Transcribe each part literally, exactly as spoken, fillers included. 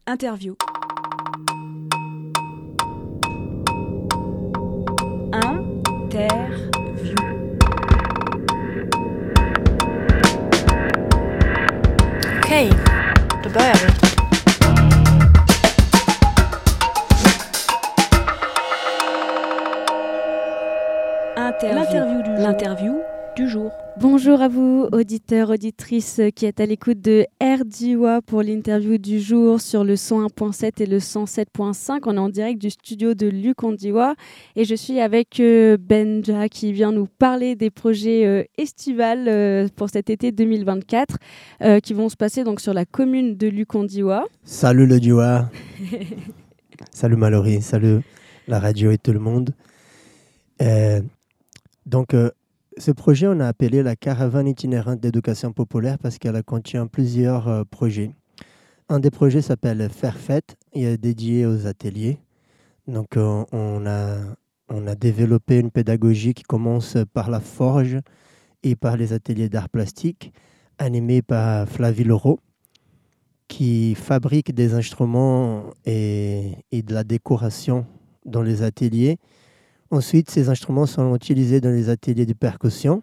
Interview. Interview. Okej, då börjar vi. Interview. L'interview du jour. L'interview du jour. Bonjour à vous, auditeurs, auditrices qui êtes à l'écoute de R D W A pour l'interview du jour sur le cent un point sept et le cent sept point cinq. On est en direct du studio de Luc Ondiwa et je suis avec euh, Benja qui vient nous parler des projets euh, estivales euh, pour cet été deux mille vingt-quatre euh, qui vont se passer donc sur la commune de Luc Ondiwa. Salut le Diwa. Salut Mallory, salut la radio et tout le monde. Euh, donc, euh, ce projet, on a appelé la caravane itinérante d'éducation populaire parce qu'elle contient plusieurs euh, projets. Un des projets s'appelle Faire Fête, il est dédié aux ateliers. Donc, euh, on, a, on a développé une pédagogie qui commence par la forge et par les ateliers d'art plastique, animés par Flavie Leroux, qui fabrique des instruments et, et de la décoration dans les ateliers. Ensuite, ces instruments sont utilisés dans les ateliers de percussion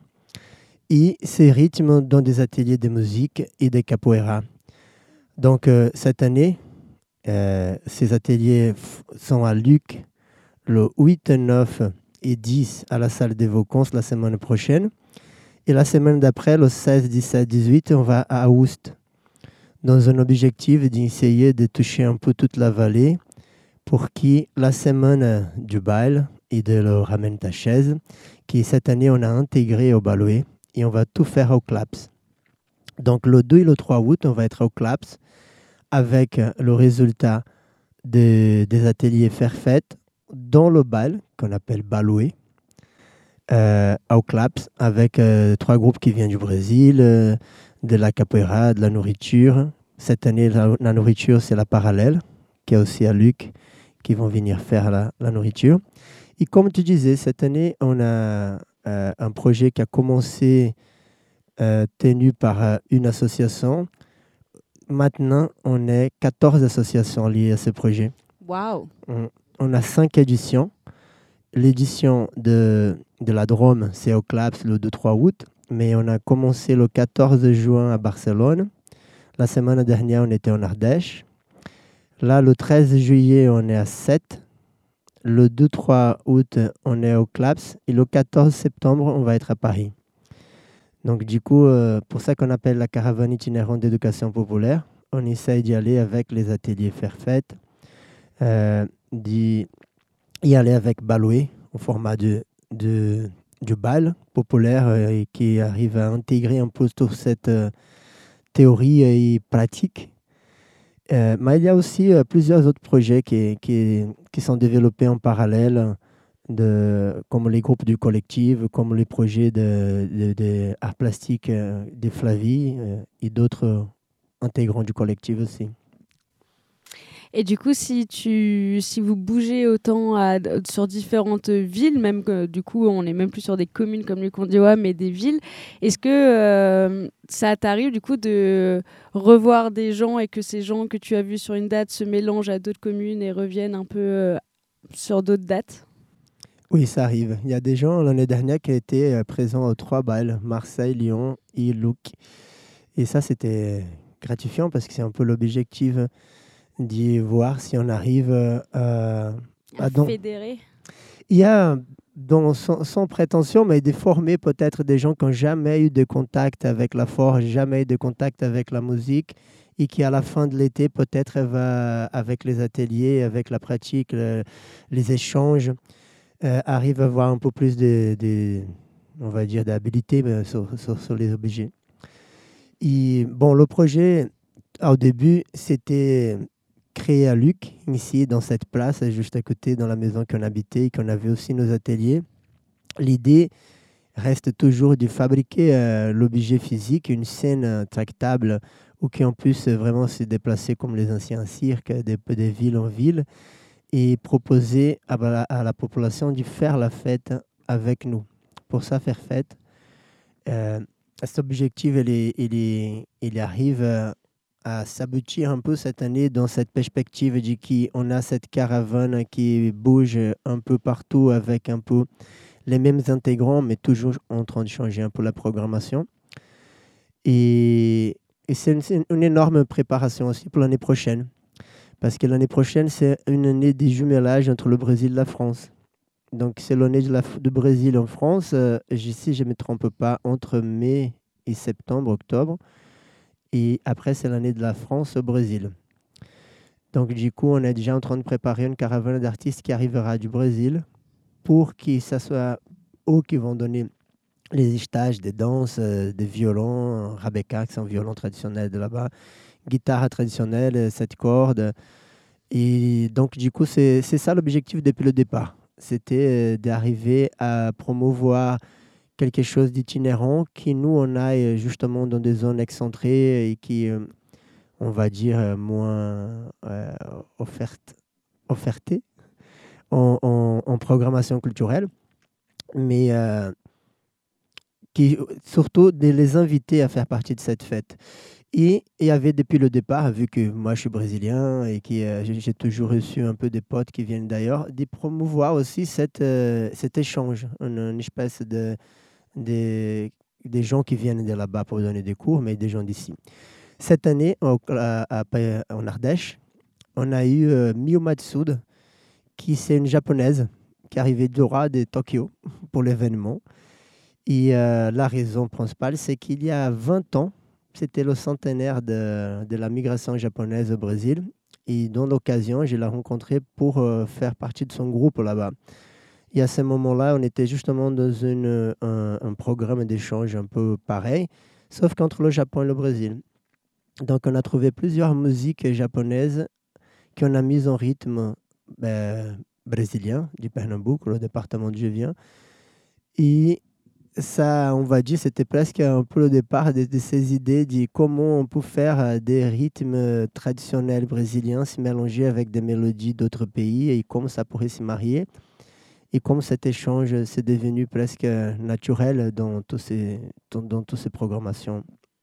et ces rythmes dans des ateliers de musique et de capoeira. Donc, euh, cette année, euh, ces ateliers f- sont à Luc le huit, neuf et dix à la salle des vacances la semaine prochaine. Et la semaine d'après, le seize, dix-sept, dix-huit, on va à Aoust dans un objectif d'essayer de toucher un peu toute la vallée pour qui la semaine du bal et de le ramène ta chaise, qui cette année on a intégré au Baloué et on va tout faire au Claps. Donc le deux et le trois août, on va être au Claps avec le résultat de, des ateliers Faire Fête dans le bal qu'on appelle Baloué, euh, au Claps avec euh, trois groupes qui viennent du Brésil, euh, de la capoeira, de la nourriture. Cette année, la, la nourriture, c'est la Parallèle, qui est aussi à Luc, qui vont venir faire la, la nourriture. Et comme tu disais, cette année, on a euh, un projet qui a commencé euh, tenu par euh, une association. Maintenant, on est quatorze associations liées à ce projet. Waouh! On, on a cinq éditions. L'édition de, de la Drôme, c'est au Claps le deux trois août, mais on a commencé le quatorze juin à Barcelone. La semaine dernière, on était en Ardèche. Là, le treize juillet, on est à Sète. Le deux trois août, on est au Claps. Et le quatorze septembre, on va être à Paris. Donc, du coup, euh, pour ça qu'on appelle la caravane itinérante d'éducation populaire, on essaye d'y aller avec les ateliers Faire Fête, euh, d'y y aller avec Baloué, au format de, de, du bal populaire euh, et qui arrive à intégrer un peu toute cette euh, théorie et pratique. Euh, mais il y a aussi euh, plusieurs autres projets qui, qui, qui sont développés en parallèle, de, comme les groupes du collectif, comme les projets de, de, de art plastique euh, de Flavie euh, et d'autres euh, intégrants du collectif aussi. Et du coup, si, tu, si vous bougez autant à, sur différentes villes, même que du coup, on n'est même plus sur des communes comme Luc Ondiwa, mais des villes, est-ce que euh, ça t'arrive du coup de revoir des gens et que ces gens que tu as vus sur une date se mélangent à d'autres communes et reviennent un peu euh, sur d'autres dates? Oui, ça arrive. Il y a des gens l'année dernière qui étaient euh, présents aux trois balles, Marseille, Lyon et Luc. Et ça, c'était gratifiant parce que c'est un peu l'objectif d'y voir si on arrive euh, à... À dans... fédérer. Il y a, dans, sans, sans prétention, mais de former peut-être des gens qui n'ont jamais eu de contact avec la forge, jamais eu de contact avec la musique et qui, à la fin de l'été, peut-être va, avec les ateliers, avec la pratique, le, les échanges, euh, arrive à avoir un peu plus de, de on va dire, d'habilité euh, sur, sur, sur les objets. Et bon, le projet, au début, c'était créé à Luc, ici, dans cette place, juste à côté, dans la maison qu'on habitait et qu'on avait aussi nos ateliers. L'idée reste toujours de fabriquer euh, l'objet physique, une scène euh, tractable où qu'on puisse vraiment se déplacer comme les anciens cirques, de, de ville en ville, et proposer à la, à la population de faire la fête avec nous. Pour ça, faire fête, euh, cet objectif, il, est, il, est, il arrive euh, à s'aboutir un peu cette année dans cette perspective de qu'on a cette caravane qui bouge un peu partout avec un peu les mêmes intégrants, mais toujours en train de changer un peu la programmation. Et, et c'est, une, c'est une énorme préparation aussi pour l'année prochaine. Parce que l'année prochaine, c'est une année des jumelages entre le Brésil et la France. Donc, c'est l'année de la, du Brésil en France, euh, si je ne me trompe pas, entre mai et septembre, octobre. Et après, c'est l'année de la France au Brésil. Donc, du coup, on est déjà en train de préparer une caravane d'artistes qui arrivera du Brésil pour que ça soit eux qui vont donner les stages des danses, euh, des violons, rabeka, qui sont violons traditionnels de là-bas, guitare traditionnelle, sept cordes. Et donc, du coup, c'est, c'est ça l'objectif depuis le départ. C'était euh, d'arriver à promouvoir quelque chose d'itinérant qui, nous, on aille justement dans des zones excentrées et qui, euh, on va dire, euh, moins euh, offerte, offertées en, en, en programmation culturelle. Mais euh, qui, surtout de les inviter à faire partie de cette fête. Et il y avait depuis le départ, vu que moi je suis brésilien et que euh, j'ai, j'ai toujours reçu un peu des potes qui viennent d'ailleurs, de promouvoir aussi cette, euh, cet échange, une, une espèce de, de, des gens qui viennent de là-bas pour donner des cours, mais des gens d'ici. Cette année, au, à, à, en Ardèche, on a eu euh, Miyu Matsuda, qui c'est une japonaise qui est arrivée d'Ora de Tokyo pour l'événement. Et euh, la raison principale, c'est qu'il y a vingt ans, c'était le centenaire de, de la migration japonaise au Brésil. Et dans l'occasion, je l'ai rencontré pour euh, faire partie de son groupe là-bas. Et à ce moment-là, on était justement dans une, un, un programme d'échange un peu pareil, sauf qu'entre le Japon et le Brésil. Donc, on a trouvé plusieurs musiques japonaises qu'on a mises en rythme ben, brésilien, du Pernambouc, le département d'où je viens. Et ça, on va dire, c'était presque un peu le départ de, de ces idées de comment on peut faire des rythmes traditionnels brésiliens se mélanger avec des mélodies d'autres pays et comment ça pourrait se marier. Et comme cet échange s'est devenu presque naturel dans toutes ces, dans, dans toutes ces programmations.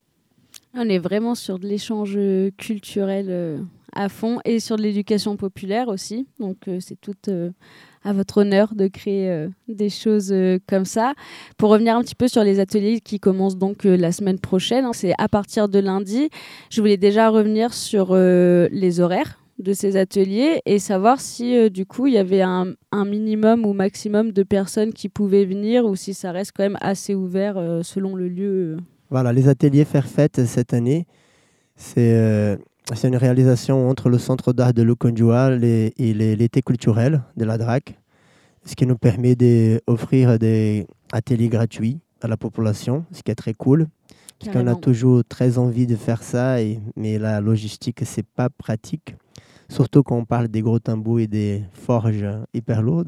On est vraiment sur de l'échange culturel euh, à fond et sur de l'éducation populaire aussi. Donc, euh, c'est tout euh, à votre honneur de créer euh, des choses euh, comme ça. Pour revenir un petit peu sur les ateliers qui commencent donc euh, la semaine prochaine, hein, c'est à partir de lundi. Je voulais déjà revenir sur euh, les horaires de ces ateliers et savoir si, euh, du coup, il y avait un, un minimum ou maximum de personnes qui pouvaient venir ou si ça reste quand même assez ouvert euh, selon le lieu. Euh. Voilà, les ateliers Faire Fête cette année, c'est, euh, c'est une réalisation entre le Centre d'art de Lukondiwa et les, l'été culturel de la D R A C, ce qui nous permet d'offrir des ateliers gratuits à la population, ce qui est très cool. Parce qu'on a toujours très envie de faire ça, et, mais la logistique, c'est pas pratique. Surtout quand on parle des gros tambours et des forges hyper lourdes.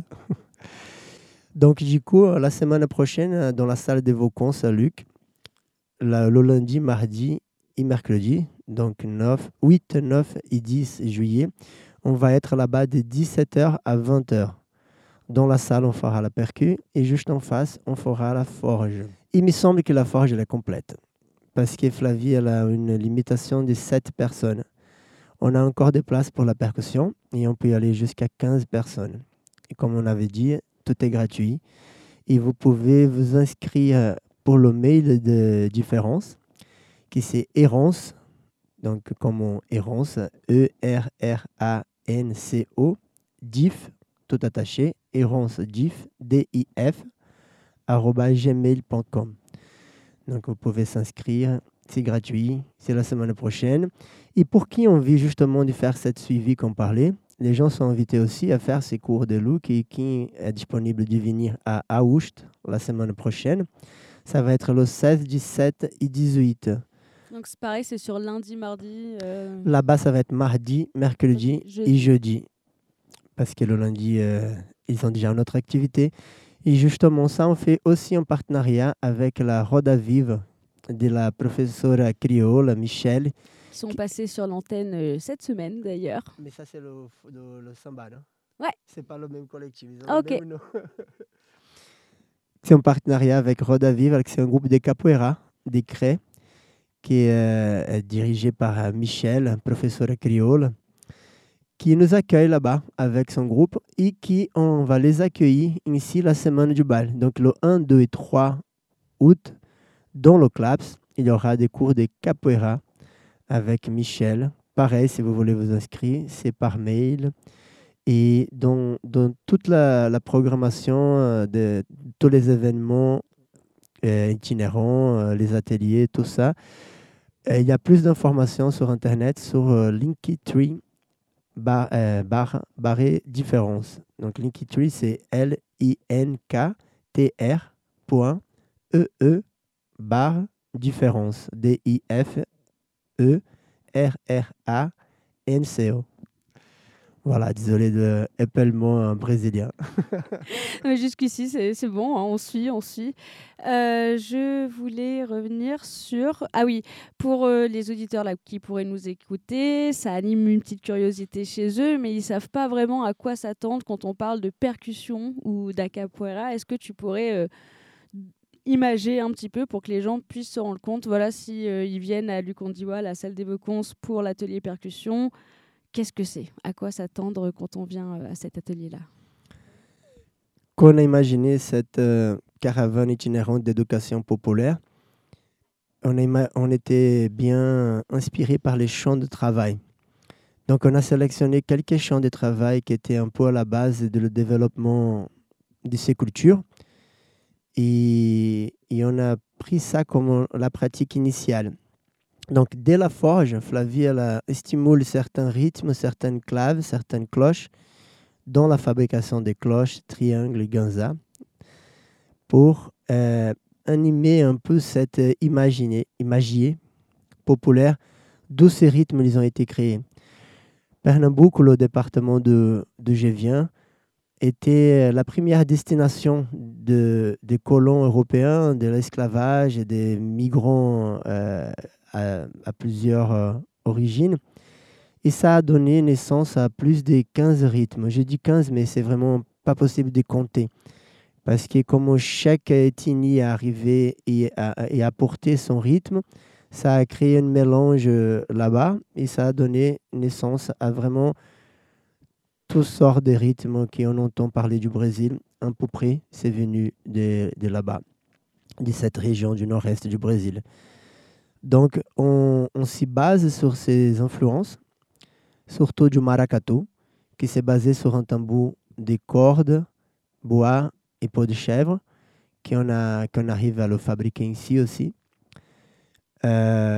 Donc, du coup, la semaine prochaine, dans la salle des vacances à Luc, la, le lundi, mardi et mercredi, donc neuf, huit, neuf et dix juillet, on va être là-bas de dix-sept heures à vingt heures. Dans la salle, on fera la percu et juste en face, on fera la forge. Il me semble que la forge, elle est complète. Parce que Flavie, elle a une limitation de sept personnes. On a encore des places pour la percussion et on peut y aller jusqu'à quinze personnes. Et comme on avait dit, tout est gratuit. Et vous pouvez vous inscrire pour le mail de différence, qui c'est Errance, donc comme on Errance, E R R A N C O, D I F, tout attaché, Errance, D I F, D I F, arobase gmail point com. Donc vous pouvez s'inscrire, c'est gratuit, c'est la semaine prochaine. Et pour qui on envie justement de faire cette suivi qu'on parlait, les gens sont invités aussi à faire ces cours de look et qui est disponible de venir à Aoust la semaine prochaine. Ça va être le seize, dix-sept et dix-huit. Donc c'est pareil, c'est sur lundi, mardi. Euh... Là-bas, ça va être mardi, mercredi jeudi. Et jeudi. Parce que le lundi, euh, ils ont déjà une autre activité. Et justement, ça, on fait aussi en partenariat avec la Roda Vive de la professeure créole, Michel. Ils sont qui... passés sur l'antenne euh, cette semaine, d'ailleurs. Mais ça, c'est le, le, le samba, non? Ouais. C'est pas le même collectif. Ils ont ok. Le même c'est en partenariat avec Roda Vive, c'est un groupe de capoeira, des craies, qui est euh, dirigé par euh, Michel, un professeur créole, qui nous accueille là-bas avec son groupe et qui on va les accueillir ici la semaine du bal. Donc le un, deux et trois août, dans le CLAPS, il y aura des cours de capoeira avec Michel. Pareil, si vous voulez vous inscrire, c'est par mail. Et dans, dans toute la, la programmation euh, de tous les événements euh, itinérants, euh, les ateliers, tout ça, euh, il y a plus d'informations sur Internet, sur euh, Linktree, bar, euh, bar, barré différence. Donc Linktree, c'est L I N K T R point E E barre différence. D I F E R R A N C O. Voilà, désolé de épelement brésilien. Mais jusqu'ici, c'est, c'est bon, hein, on suit, on suit. Euh, je voulais revenir sur... Ah oui, pour euh, les auditeurs là, qui pourraient nous écouter, ça anime une petite curiosité chez eux, mais ils ne savent pas vraiment à quoi s'attendre quand on parle de percussion ou d'acapoeira. Est-ce que tu pourrais euh, imager un petit peu pour que les gens puissent se rendre compte, voilà, si euh, ils viennent à Lukondiwa, la salle des Beconces, pour l'atelier percussion, qu'est-ce que c'est? À quoi s'attendre quand on vient à cet atelier-là? Quand on a imaginé cette euh, caravane itinérante d'éducation populaire, on, a ima- on était bien inspiré par les champs de travail. Donc on a sélectionné quelques champs de travail qui étaient un peu à la base de le développement de ces cultures. Et, et on a pris ça comme la pratique initiale. Donc, dès la forge, Flavie elle, a, stimule certains rythmes, certaines claves, certaines cloches dans la fabrication des cloches, triangles et ganza pour euh, animer un peu cette imaginé, imagier populaire d'où ces rythmes ils ont été créés. Pernambouc, le département de, de Gévien, était la première destination de, des colons européens, de l'esclavage et des migrants euh, à, à plusieurs euh, origines. Et ça a donné naissance à plus de quinze rythmes. Je dis quinze, mais c'est vraiment pas possible de compter. Parce que comme chaque ethnie est arrivée et a, et a apporté son rythme, ça a créé un mélange là-bas et ça a donné naissance à vraiment toutes sortes de rythmes qu'on entend parler du Brésil. À peu près, c'est venu de, de là-bas, de cette région du nord-est du Brésil. Donc, on, on s'y base sur ces influences, surtout du maracatu, qui s'est basé sur un tambour de cordes, bois et peau de chèvre, qu'on, a, qu'on arrive à le fabriquer ici aussi. Euh,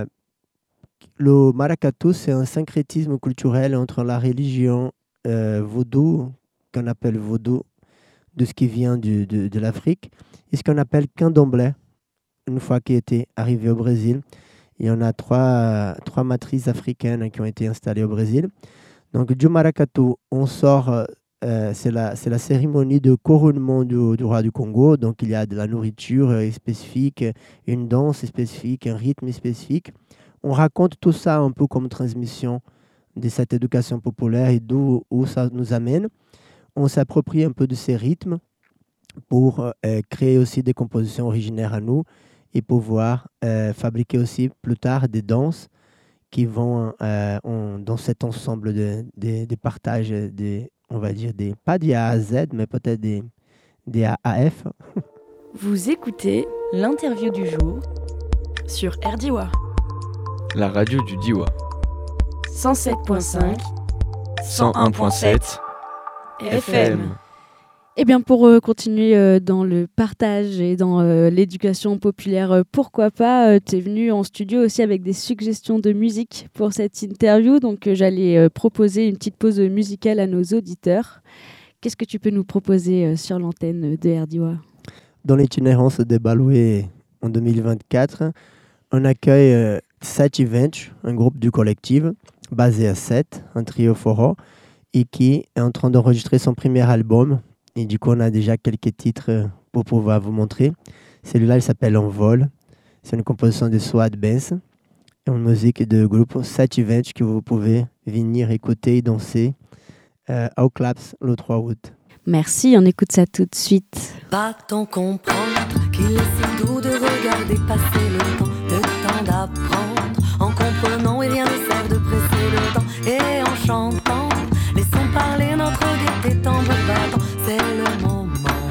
le maracatu, c'est un syncrétisme culturel entre la religion euh, vaudou, qu'on appelle vaudou, de ce qui vient du, de, de l'Afrique, et ce qu'on appelle candomblé, une fois qu'il était arrivé au Brésil. Il y en a trois, trois matrices africaines qui ont été installées au Brésil. Donc, du maracatu, on sort, euh, c'est, la, c'est la cérémonie de couronnement du, du roi du Congo. Donc, il y a de la nourriture spécifique, une danse spécifique, un rythme spécifique. On raconte tout ça un peu comme transmission de cette éducation populaire et d'où où ça nous amène. On s'approprie un peu de ces rythmes pour euh, créer aussi des compositions originaires à nous et pouvoir euh, fabriquer aussi plus tard des danses qui vont euh, on, dans cet ensemble de, de, de partage, de, on va dire, des, pas des A à Z, mais peut-être des, des A à F. Vous écoutez l'interview du jour sur R D I W A. La radio du Diwa. cent sept virgule cinq, cent un virgule sept F M. Eh bien, pour euh, continuer euh, dans le partage et dans euh, l'éducation populaire, euh, pourquoi pas, euh, tu es venu en studio aussi avec des suggestions de musique pour cette interview. Donc, euh, j'allais euh, proposer une petite pause musicale à nos auditeurs. Qu'est-ce que tu peux nous proposer euh, sur l'antenne de R D I W A? Dans l'itinérance des Baloués en deux mille vingt-quatre, on accueille euh, Sete Events, un groupe du collectif basé à Sète, un trio foro, et qui est en train d'enregistrer son premier album. Et du coup, on a déjà quelques titres pour pouvoir vous montrer. Celui-là, il s'appelle Envol. C'est une composition de Swad Benz, une musique de groupe Sete Events que vous pouvez venir écouter et danser euh, au Claps le trois août. Merci, on écoute ça tout de suite. Pas tant comprendre qu'il est si doux de regarder passer le temps, le temps temps d'apprendre, en comprenant et rien ne sert de presser le temps. Et en chantant, laissons parler notre gaieté tambour battant, c'est le moment.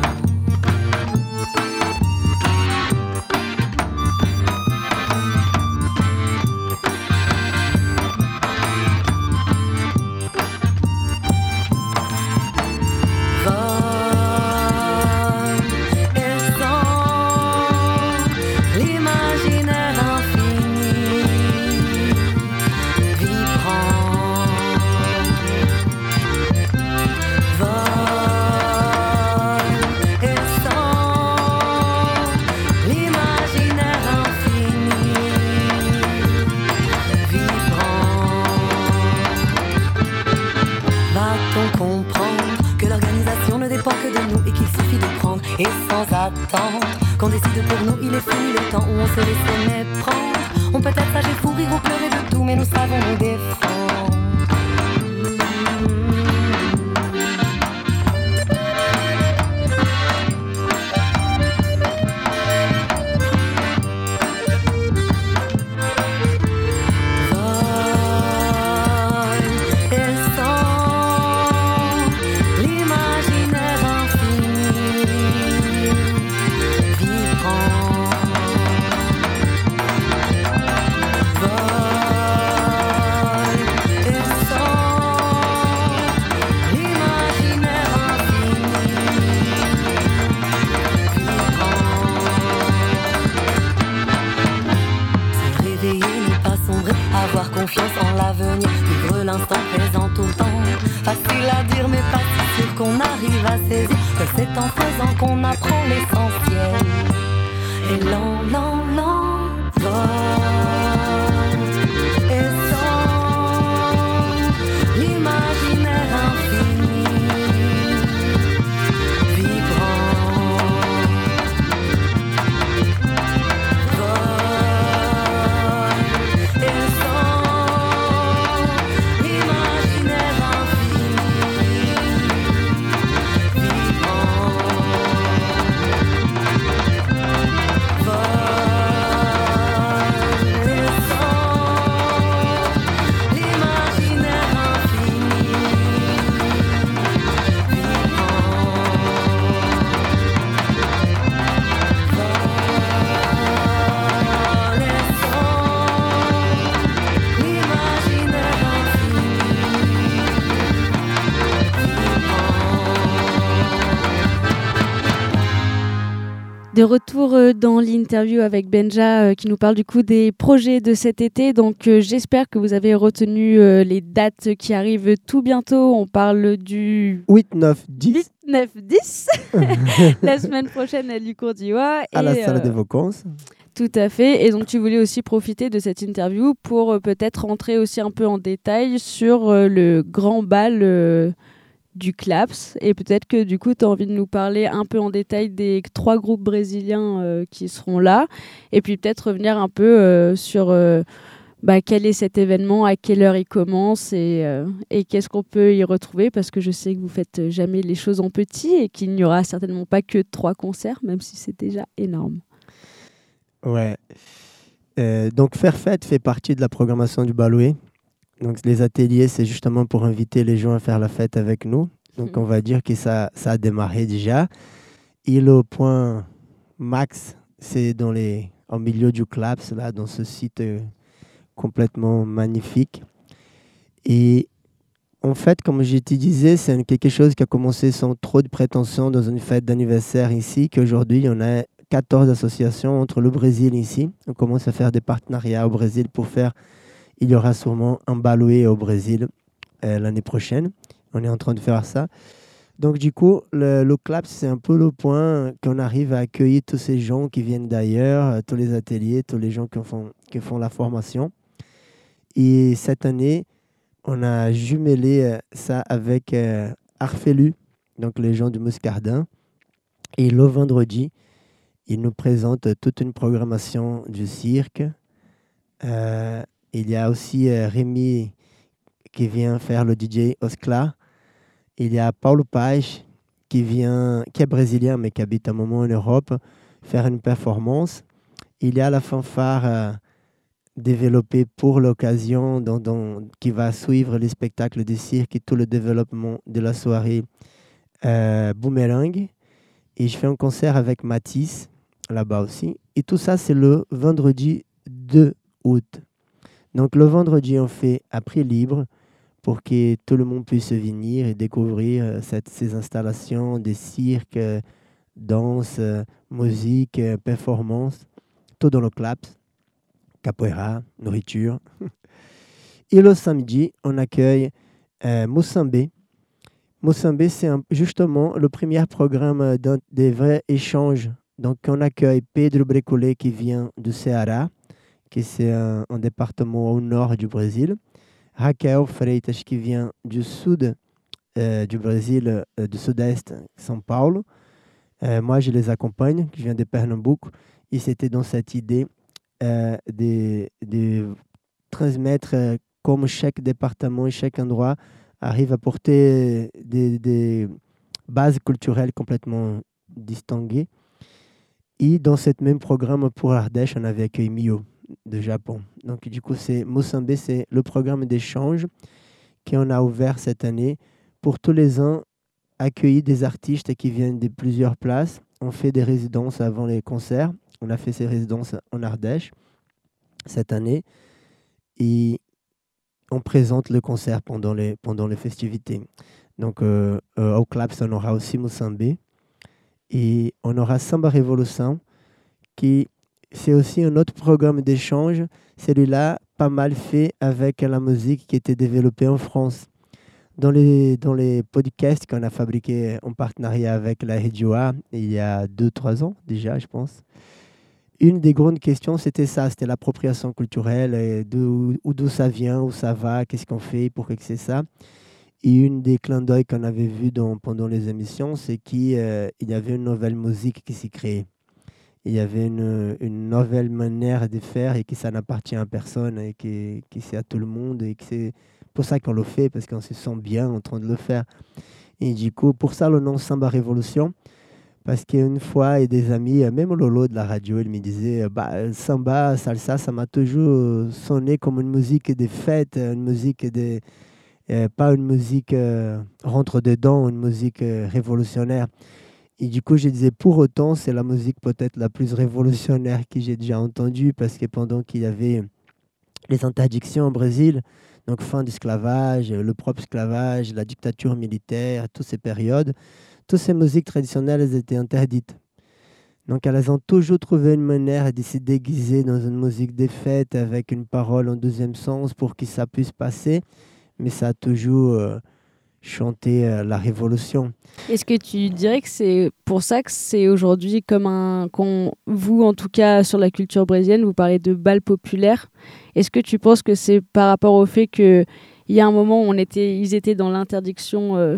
Et sans attendre qu'on décide pour nous, il est fini le temps où on se laissait méprendre. On peut être sage et fou, rire ou pleurer de tout, mais nous savons nous défendre. Confiance en l'avenir, vivre l'instant présent tout le temps. Facile à dire mais pas si sûr qu'on arrive à saisir que c'est en faisant qu'on apprend l'essentiel. Et lent, lent, lent, vol. Et sans l'imaginaire infini, vibrant. Vol. Et sans De retour dans l'interview avec Benja euh, qui nous parle du coup des projets de cet été. Donc euh, j'espère que vous avez retenu euh, les dates qui arrivent tout bientôt. On parle du huit, neuf, dix. huit, neuf, dix la semaine prochaine à Lucourdiwa. À et, la salle euh, des vacances. Tout à fait. Et donc tu voulais aussi profiter de cette interview pour euh, peut-être rentrer aussi un peu en détail sur euh, le grand bal euh, du Claps, et peut-être que du coup tu as envie de nous parler un peu en détail des trois groupes brésiliens euh, qui seront là, et puis peut-être revenir un peu euh, sur euh, bah, quel est cet événement, à quelle heure il commence, et, euh, et qu'est-ce qu'on peut y retrouver, parce que je sais que vous faites jamais les choses en petit et qu'il n'y aura certainement pas que trois concerts, même si c'est déjà énorme. Ouais. Euh, donc Faire Fête fait partie de la programmation du Baloué. Donc les ateliers, c'est justement pour inviter les gens à faire la fête avec nous. Donc mmh. on va dire que ça, ça a démarré déjà. Et le point max, c'est dans les, en milieu du Claps, là, dans ce site euh, complètement magnifique. Et en fait, comme je te disais, c'est quelque chose qui a commencé sans trop de prétention dans une fête d'anniversaire ici, qu'aujourd'hui, il y en a quatorze associations entre le Brésil ici. On commence à faire des partenariats au Brésil pour faire... Il y aura sûrement un Baloué au Brésil euh, l'année prochaine. On est en train de faire ça. Donc, du coup, le, le Claps, c'est un peu le point qu'on arrive à accueillir tous ces gens qui viennent d'ailleurs, tous les ateliers, tous les gens qui font, qui font la formation. Et cette année, on a jumelé ça avec euh, Arfelu, donc les gens du Muscardin. Et le vendredi, ils nous présentent toute une programmation du cirque. Euh, Il y a aussi euh, Rémi qui vient faire le D J Oscla. Il y a Paulo Paz qui, vient, qui est brésilien mais qui habite un moment en Europe, faire une performance. Il y a la fanfare euh, développé pour l'occasion, dans, dans, qui va suivre les spectacles de cirque et tout le développement de la soirée euh, Boomerang. Et je fais un concert avec Matisse, là-bas aussi. Et tout ça, c'est le vendredi deux août. Donc le vendredi, on fait à prix libre pour que tout le monde puisse venir et découvrir euh, cette, ces installations de cirque, euh, danse, euh, musique, euh, performance, tout dans le claps, capoeira, nourriture. Et le samedi, on accueille euh, Moussambé. Moussambé, c'est un, justement le premier programme d'un, des vrais échanges. Donc, on accueille Pedro Brecolé qui vient du Ceará, qui c'est un, un département au nord du Brésil. Raquel Freitas qui vient du sud euh, du Brésil, euh, du sud-est, São Paulo. Euh, moi, je les accompagne, je viens de Pernambuco. Et c'était dans cette idée euh, de, de transmettre euh, comme chaque département et chaque endroit arrive à porter des, des bases culturelles complètement distinguées. Et dans ce même programme pour Ardèche, on avait accueilli Mio de Japon. Donc du coup, c'est Moussambé, c'est le programme d'échange qu'on a ouvert cette année pour tous les ans accueillir des artistes qui viennent de plusieurs places. On fait des résidences avant les concerts. On a fait ces résidences en Ardèche cette année. Et on présente le concert pendant les, pendant les festivités. Donc, euh, euh, au Claps, on aura aussi Moussambé. Et on aura Samba Révolution, qui c'est aussi un autre programme d'échange. Celui-là, pas mal fait avec la musique qui était développée en France. Dans les, dans les podcasts qu'on a fabriqués en partenariat avec la R D O A il y a deux trois ans déjà, je pense, une des grandes questions, c'était ça, c'était l'appropriation culturelle, et d'où, d'où ça vient, où ça va, qu'est-ce qu'on fait, pourquoi que c'est ça. Et une des clins d'œil qu'on avait vu dans, pendant les émissions, c'est qu'il euh, y avait une nouvelle musique qui s'est créée. Il y avait une, une nouvelle manière de faire et que ça n'appartient à personne et que, que c'est à tout le monde et que c'est pour ça qu'on le fait, parce qu'on se sent bien en train de le faire. Et du coup, pour ça, le nom Samba Révolution, parce qu'une fois, et des amis, même Lolo de la radio, il me disait bah, Samba, salsa, ça m'a toujours sonné comme une musique de fête, une musique de... Euh, pas une musique euh, rentre-dedans, une musique euh, révolutionnaire. Et du coup, je disais, pour autant, c'est la musique peut-être la plus révolutionnaire que j'ai déjà entendue, parce que pendant qu'il y avait les interdictions au Brésil, donc fin d'esclavage, le propre esclavage, la dictature militaire, toutes ces périodes, toutes ces musiques traditionnelles, elles étaient interdites. Donc, elles ont toujours trouvé une manière de se déguiser dans une musique des fêtes avec une parole en deuxième sens pour que ça puisse passer, mais ça a toujours euh, chanté euh, la révolution. Est-ce que tu dirais que c'est pour ça que c'est aujourd'hui comme un... Qu'on, vous, en tout cas, sur la culture brésilienne, vous parlez de bal populaire. Est-ce que tu penses que c'est par rapport au fait qu'il y a un moment où on était, ils étaient dans l'interdiction euh,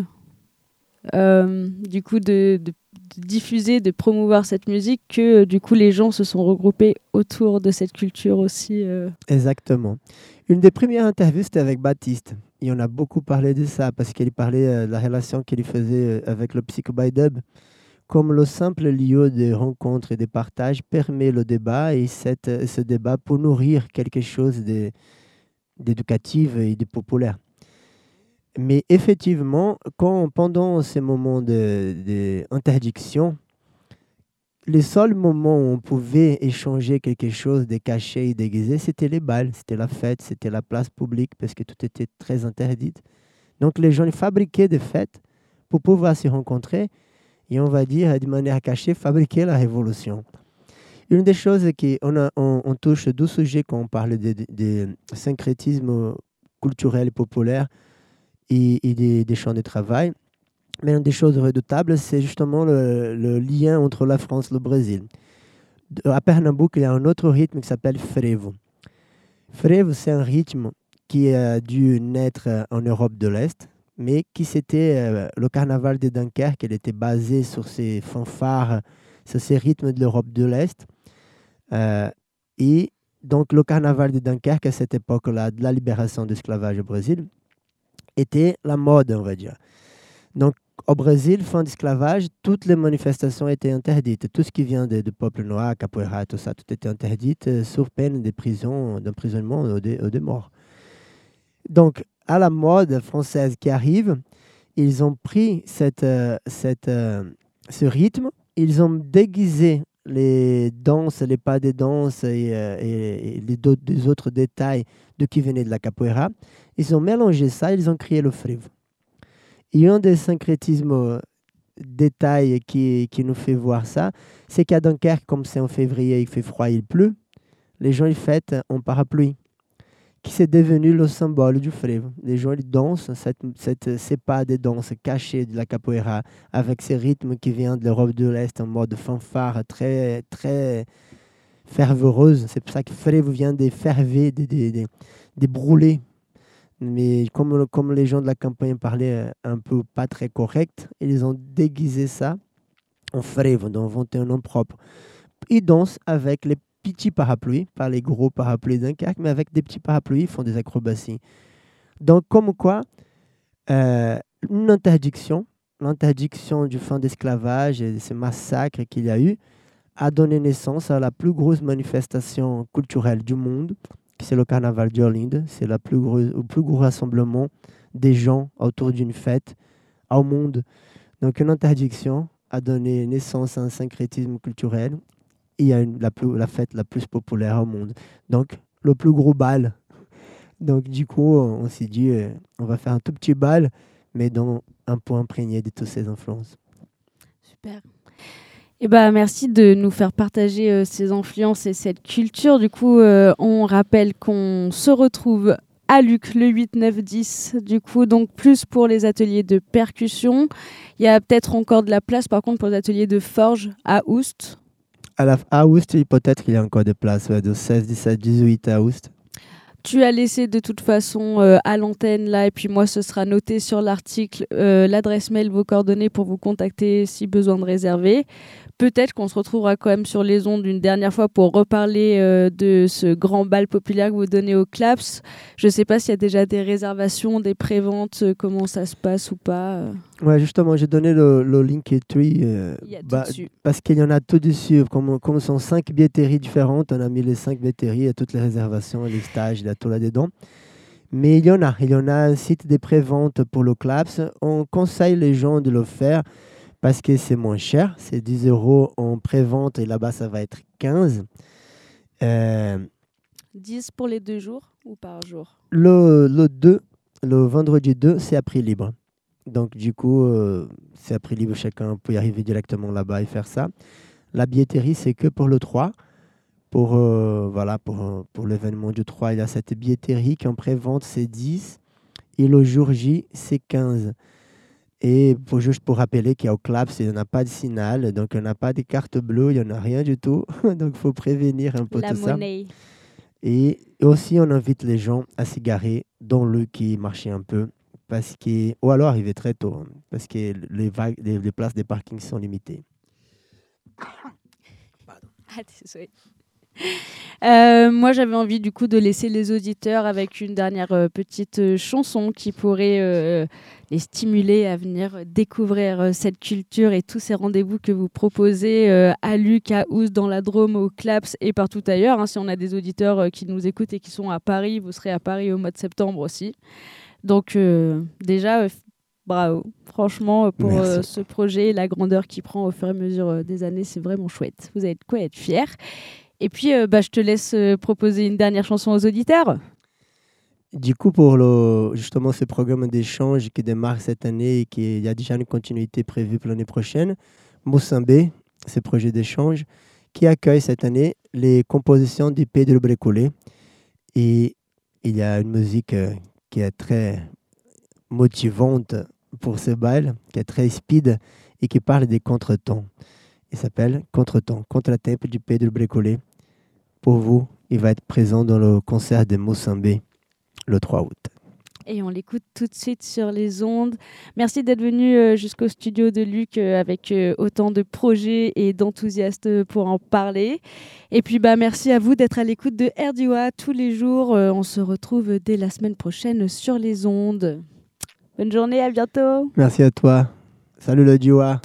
euh, du coup de, de, de diffuser, de promouvoir cette musique, que du coup les gens se sont regroupés autour de cette culture aussi euh... Exactement. Une des premières interviews, c'était avec Baptiste. Et on a beaucoup parlé de ça, parce qu'il parlait euh, de la relation qu'il faisait avec le Psycho by Dub. Comme le simple lieu de rencontre et de partage permet le débat, et cette, ce débat peut nourrir quelque chose de, d'éducatif et de populaire. Mais effectivement, quand, pendant ces moments d'interdiction, les seuls moments où on pouvait échanger quelque chose de caché et déguisé, c'était les bals, c'était la fête, c'était la place publique, parce que tout était très interdit. Donc les gens fabriquaient des fêtes pour pouvoir se rencontrer et, on va dire, de manière cachée, fabriquer la révolution. Une des choses qu'on a, on, on touche deux sujets quand on parle de, de, de syncrétisme culturel et populaire et, et des, des champs de travail. Mais une des choses redoutables, c'est justement le, le lien entre la France et le Brésil. À Pernambuco, il y a un autre rythme qui s'appelle frevo. Frevo, c'est un rythme qui a dû naître en Europe de l'Est, mais qui c'était euh, le carnaval de Dunkerque. Il était basé sur ces fanfares, sur ces rythmes de l'Europe de l'Est. Euh, et donc, le carnaval de Dunkerque, à cette époque-là, de la libération de l'esclavage au Brésil, était la mode, on va dire. Donc, au Brésil, fin d'esclavage, toutes les manifestations étaient interdites. Tout ce qui vient du peuple noir, capoeira, tout ça, tout était interdit, euh, sauf peine des prisons, d'emprisonnement ou des, ou des morts. Donc, à la mode française qui arrive, ils ont pris cette, euh, cette, euh, ce rythme, ils ont déguisé les danses, les pas des danses et, euh, et, et les, do- les autres détails de qui venaient de la capoeira. Ils ont mélangé ça, ils ont créé le frevo. Et un des syncrétismes euh, détails qui, qui nous fait voir ça, c'est qu'à Dunkerque, comme c'est en février, il fait froid, il pleut, les gens ils fêtent en parapluie, qui c'est devenu le symbole du frevo. Les gens ils dansent, cette, cette, ces pas des danses cachées de la capoeira, avec ces rythmes qui viennent de l'Europe de l'Est en mode fanfare, très, très fervoreuse. C'est pour ça que frevo vient des fervés, des, des, des, des brûlés. Mais comme, comme les gens de la campagne parlaient un peu pas très correct, ils ont déguisé ça en frevo, donc inventé un nom propre. Ils dansent avec les petits parapluies, pas les gros parapluies d'un Dunkerque, mais avec des petits parapluies, ils font des acrobaties. Donc, comme quoi, euh, une interdiction, l'interdiction du fin d'esclavage et de ces massacres qu'il y a eu, a donné naissance à la plus grosse manifestation culturelle du monde, c'est le carnaval d'Olinda. C'est la plus gros, le plus gros rassemblement des gens autour d'une fête au monde. Donc, une interdiction a donné naissance à un syncrétisme culturel. Il y a une, la, plus, la fête la plus populaire au monde. Donc, le plus gros bal. Donc, du coup, on s'est dit, euh, on va faire un tout petit bal, mais dans un peu imprégné de toutes ces influences. Super. Eh ben, merci de nous faire partager euh, ces influences et cette culture. Du coup, euh, on rappelle qu'on se retrouve à Luc le huit, neuf, dix. Du coup, donc plus pour les ateliers de percussion. Il y a peut-être encore de la place, par contre, pour les ateliers de forge à Oust. À, la, à Oust, peut-être qu'il y a encore des places, ouais, de seize, dix-sept, dix-huit à Oust. Tu as laissé de toute façon euh, à l'antenne là, et puis moi, ce sera noté sur l'article euh, l'adresse mail, vos coordonnées pour vous contacter si besoin de réserver. Peut-être qu'on se retrouvera quand même sur les ondes une dernière fois pour reparler euh, de ce grand bal populaire que vous donnez au Claps. Je ne sais pas s'il y a déjà des réservations, des préventes, euh, comment ça se passe ou pas. Euh. Ouais, justement, j'ai donné le, le Linktree euh, Il y a tout bah, dessus. parce qu'il y en a tout dessus. Comme, comme ce sont cinq billetteries différentes, on a mis les cinq billetteries et toutes les réservations, les stages, il y a tout là-dedans. Mais il y en a. Il y en a un site de prévente pour le Claps. On conseille les gens de le faire parce que c'est moins cher. C'est dix euros en prévente et là-bas, ça va être quinze. Euh, dix pour les deux jours ou par jour? le, le deux, le vendredi deux, c'est à prix libre. Donc, du coup, euh, c'est à prix libre. Chacun peut y arriver directement là-bas et faire ça. La billetterie, c'est que pour le trois. Pour, euh, voilà, pour, pour l'événement du trois, il y a cette billetterie qui en prévente, c'est dix. Et le jour J, c'est quinze. Et pour, juste pour rappeler qu'au Claps, il n'y en a pas de signal. Donc, il n'y en a pas de carte bleue. Il n'y en a rien du tout. Donc, il faut prévenir un peu La tout monnaie. ça. Et aussi, on invite les gens à se garer dans le qui marchait un peu. Parce que, ou alors arriver très tôt. Parce que les, vagues, les, les places des parkings sont limitées. Pardon. Ah, désolé. Euh, moi, j'avais envie du coup de laisser les auditeurs avec une dernière euh, petite euh, chanson qui pourrait euh, les stimuler à venir découvrir euh, cette culture et tous ces rendez-vous que vous proposez euh, à Luc, à Oust, dans la Drôme, au Claps et partout ailleurs. Hein. Si on a des auditeurs euh, qui nous écoutent et qui sont à Paris, vous serez à Paris au mois de septembre aussi. Donc euh, déjà, euh, bravo. Franchement, pour euh, ce projet, la grandeur qu'il prend au fur et à mesure euh, des années, c'est vraiment chouette. Vous avez de quoi être fiers. Et puis, euh, bah, je te laisse euh, proposer une dernière chanson aux auditeurs. Du coup, pour le, justement ce programme d'échange qui démarre cette année et qui y a déjà une continuité prévue pour l'année prochaine, Moussambé, ce projet d'échange, qui accueille cette année les compositions du Pedro Brécolé. Et il y a une musique euh, qui est très motivante pour ce bal, qui est très speed et qui parle des contretemps. Il s'appelle Contretemps, contre-la-tempe du Pedro Brécolé. Pour vous, il va être présent dans le concert de Moussambé le trois août. Et on l'écoute tout de suite sur les ondes. Merci d'être venu euh, jusqu'au studio de Luc euh, avec euh, autant de projets et d'enthousiastes pour en parler. Et puis bah, merci à vous d'être à l'écoute de R D I W A tous les jours. Euh, on se retrouve dès la semaine prochaine sur les ondes. Bonne journée, à bientôt. Merci à toi. Salut le Diwa.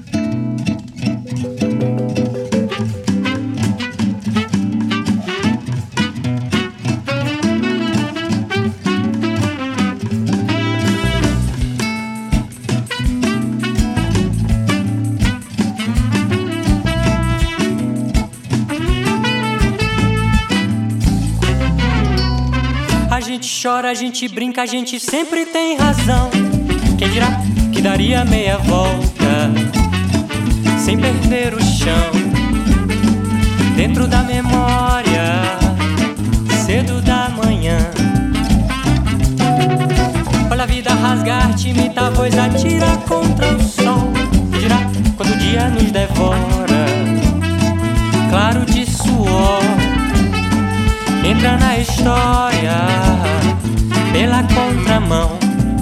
A gente chora, a gente brinca, a gente sempre tem razão. Quem dirá que daria meia volta sem perder o chão? Dentro da memória, cedo da manhã. Olha a vida rasgar, te imita a voz, atira contra o sol. Quem dirá quando o dia nos devora, claro de suor. Entra na história pela contramão.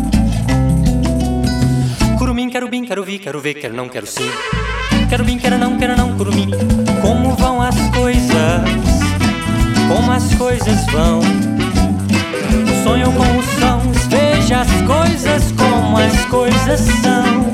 Curumim, quero bim, quero vir, quero ver, quero não, quero sim. Quero bim, quero não, quero não, curumim. Como vão as coisas, como as coisas vão. Sonho com os sons, veja as coisas como as coisas são.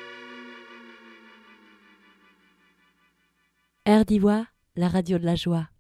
R D I W A, la radio de la joie.